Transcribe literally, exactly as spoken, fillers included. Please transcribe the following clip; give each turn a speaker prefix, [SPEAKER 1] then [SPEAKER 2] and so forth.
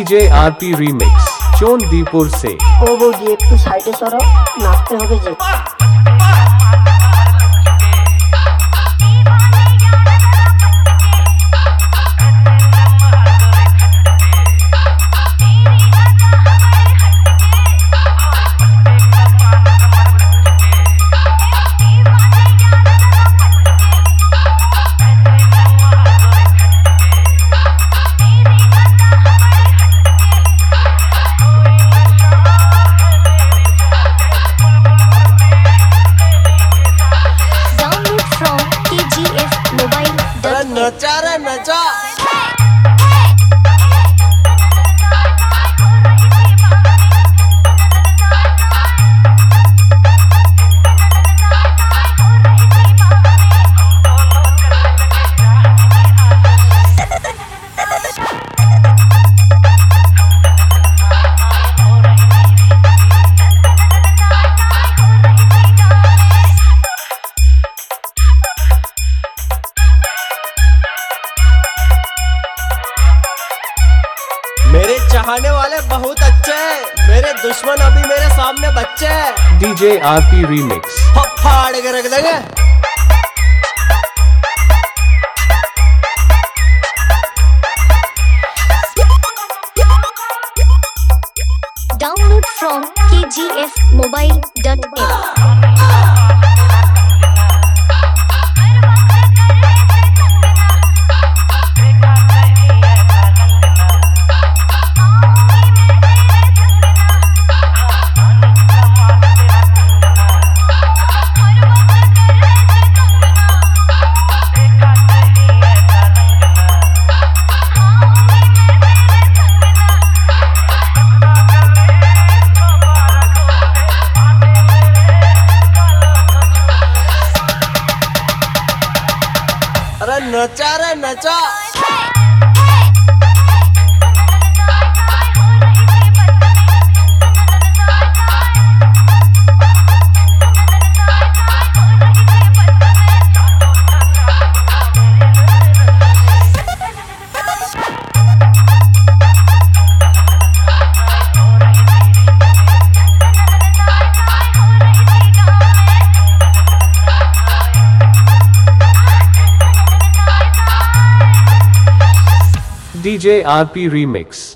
[SPEAKER 1] DJ RP remix चौंदीपुर से।
[SPEAKER 2] ओ बौदी একটু সাইডে সরো, নাচতে হবে যে।
[SPEAKER 3] नचा रे नचा। मेरे चाहने वाले बहुत अच्छे हैं, मेरे दुश्मन अभी मेरे सामने बच्चे हैं।
[SPEAKER 1] डीजे आरपी रीमिक्स
[SPEAKER 3] फाड़ के रख देंगे।
[SPEAKER 4] Download from k g f mobile dot in।
[SPEAKER 3] अरे नचा रे नचा।
[SPEAKER 1] DJ RP remix